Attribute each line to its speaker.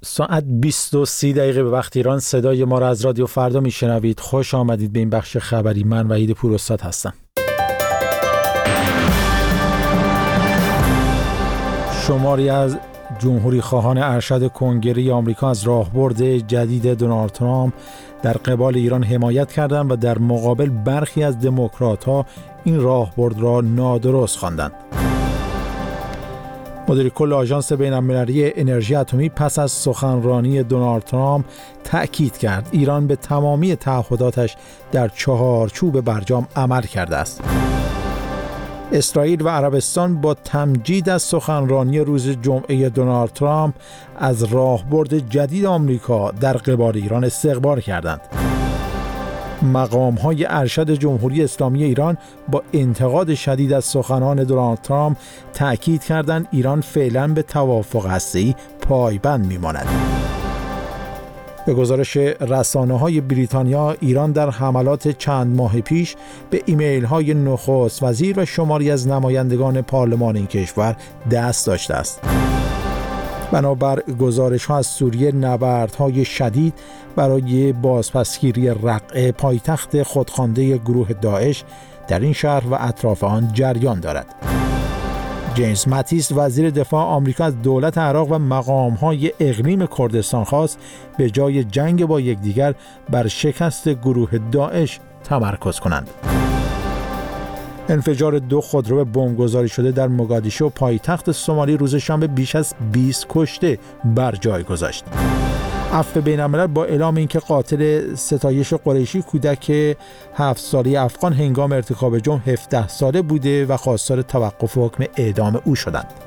Speaker 1: ساعت 20:30 به وقت ایران صدای ما را از رادیو فردا میشنوید. خوش آمدید به این بخش خبری. من وحید پوراستاد هستم. شماری از جمهوری خواهان ارشد کنگره آمریکا از راهبرد جدید دونالد ترامپ در قبال ایران حمایت کردند و در مقابل برخی از دموکرات‌ها این راهبرد را نادرست خواندند. مدیر کل آژانس بین‌المللی انرژی اتمی پس از سخنرانی دونالد ترامپ تأکید کرد ایران به تمامی تعهداتش در چهارچوب برجام عمل کرده است. اسرائیل و عربستان با تمجید از سخنرانی روز جمعه دونالد ترامپ از راهبرد جدید آمریکا در قبال ایران استقبال کردند. مقام‌های ارشد جمهوری اسلامی ایران با انتقاد شدید از سخنان دونالد ترامپ تأکید کردند ایران فعلا به توافق هسته‌ای پایبند می‌ماند. به گزارش رسانه‌های بریتانیا، ایران در حملات چند ماه پیش به ایمیل‌های نخست وزیر و شماری از نمایندگان پارلمان این کشور دست داشته است. بنابر گزارش‌ها از سوریه، نبردهای شدید برای بازپسگیری رقه پایتخت خودخوانده گروه داعش در این شهر و اطراف آن جریان دارد. جیمز ماتیس وزیر دفاع آمریکا از دولت عراق و مقام‌های اقلیم کردستان خواست به جای جنگ با یکدیگر بر شکست گروه داعش تمرکز کنند. انفجار 2 خودرو بمبگذاری شده در موگادیشو پایتخت سومالی روز شنبه بیش از 20 کشته بر جای گذاشت. عفو بین‌الملل با اعلام اینکه قاتل ستایش قریشی کودک 7 ساله افغان هنگام ارتکاب جرم 17 ساله بوده و خواستار توقف حکم اعدام او شدند.